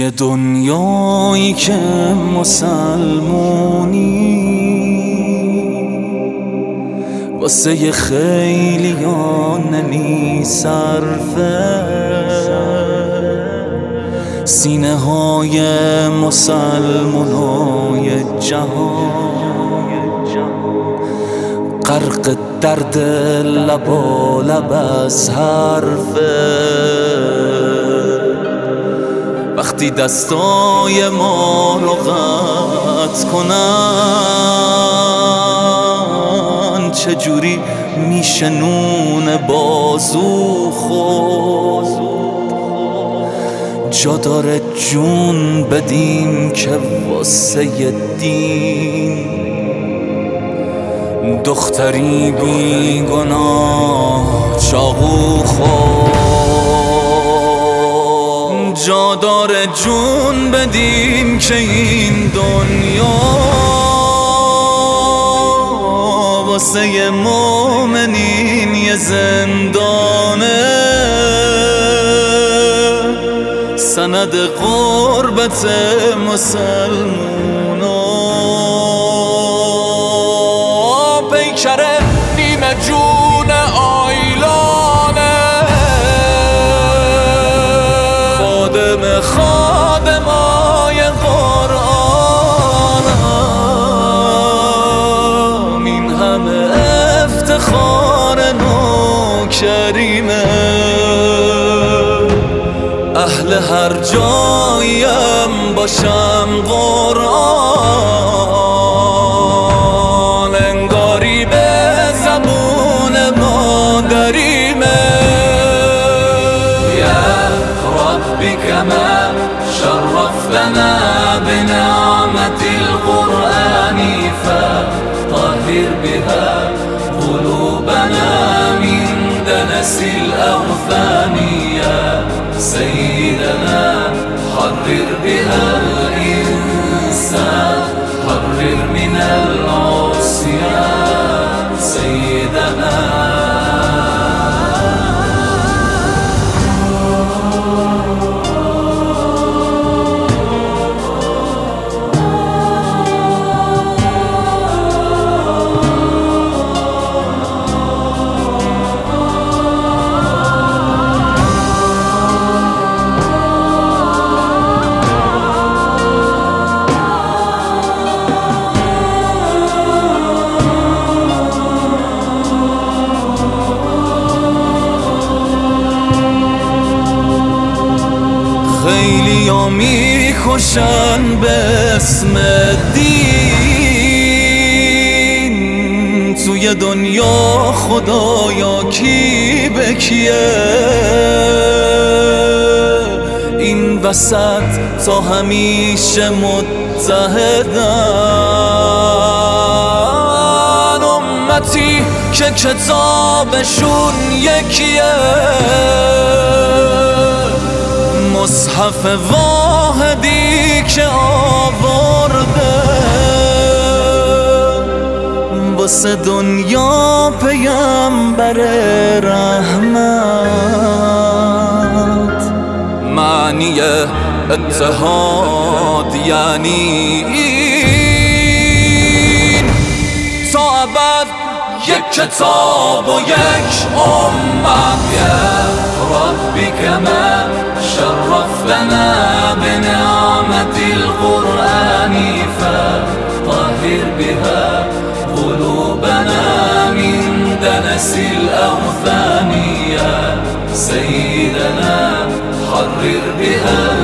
توی دنیایی که مسلمونی واسه خیلیان نمی صرفه، سینه های مسلمانای جهان غرق درد لبالب از حرفه. وقتی دستای ما رو قطع کنن چجوری میشه نون بازو خورد؟ جا داره جون بدیم که واسه دین دختری بی گناه چاقو خورد. جا داره جون بدیم که این دنیا واسه مومنین یه زندانه، سند غربت مسلمونا. پیکره نیمه جون آیلانه، خادمای قرآنم، این همه افتخار نوکریمه. اهل هر جاییم باشم قرآن انگاری به زبون مادریمه. كما شرفتنا بنعمة القرآن فطهر بها قلوبنا من دنس الأوثان. يا سيدنا حرر بها الإنسان، حرر من العصيان سيدنا. خیلی ها میکشن به اسم دین، توی دنیا خدایا کی به کیه؟ این وسط تا همیشه متحدن، امتی که کتابشون یکیه. مصحف واحدی که آورده واسه دنیا پیامبر رحمت. معنی اتحاد یعنی این تا ابد یک کتاب و یک امت. یا ربی کما شرفتنا بنعمة القرآن فطهر بها قلوبنا من دنس الأوثان. يا سيدنا حرر بها